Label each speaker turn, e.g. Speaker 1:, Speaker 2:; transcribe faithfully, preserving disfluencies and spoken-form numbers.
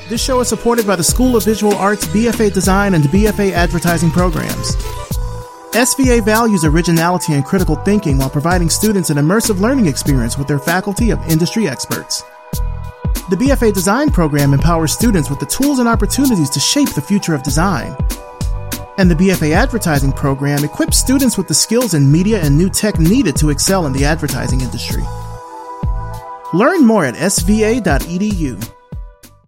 Speaker 1: This show is supported by the School of Visual Arts B F A Design and B F A Advertising programs. S V A values originality and critical thinking while providing students an immersive learning experience with their faculty of industry experts. The B F A Design program empowers students with the tools and opportunities to shape the future of design. And the B F A Advertising program equips students with the skills in media and new tech needed to excel in the advertising industry. Learn more at S V A dot E D U.